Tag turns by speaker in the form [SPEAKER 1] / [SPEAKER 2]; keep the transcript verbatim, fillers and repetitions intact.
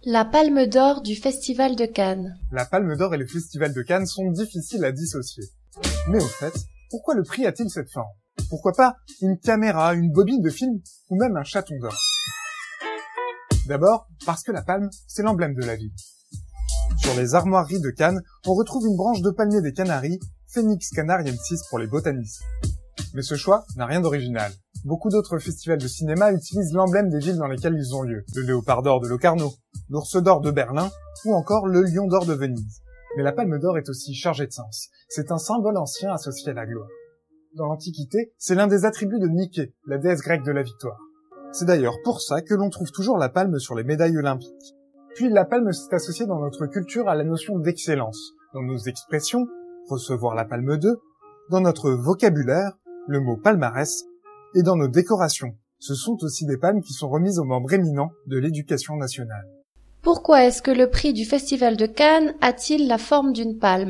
[SPEAKER 1] La Palme d'Or du Festival de Cannes.
[SPEAKER 2] La Palme d'Or et le Festival de Cannes sont difficiles à dissocier. Mais au fait, pourquoi le prix a-t-il cette forme? Pourquoi pas une caméra, une bobine de film ou même un chaton d'or? D'abord, parce que la palme, c'est l'emblème de la ville. Sur les armoiries de Cannes, on retrouve une branche de palmier des Canaries, Phoenix canariensis pour les botanistes. Mais ce choix n'a rien d'original. Beaucoup d'autres festivals de cinéma utilisent l'emblème des villes dans lesquelles ils ont lieu. Le léopard d'or de Locarno, l'ours d'or de Berlin ou encore le lion d'or de Venise. Mais la palme d'or est aussi chargée de sens. C'est un symbole ancien associé à la gloire. Dans l'Antiquité, c'est l'un des attributs de Niké, la déesse grecque de la victoire. C'est d'ailleurs pour ça que l'on trouve toujours la palme sur les médailles olympiques. Puis la palme s'est associée dans notre culture à la notion d'excellence. Dans nos expressions, recevoir la palme de, dans notre vocabulaire, le mot palmarès, et dans nos décorations. Ce sont aussi des palmes qui sont remises aux membres éminents de l'éducation nationale.
[SPEAKER 1] Pourquoi est-ce que le prix du Festival de Cannes a-t-il la forme d'une palme ?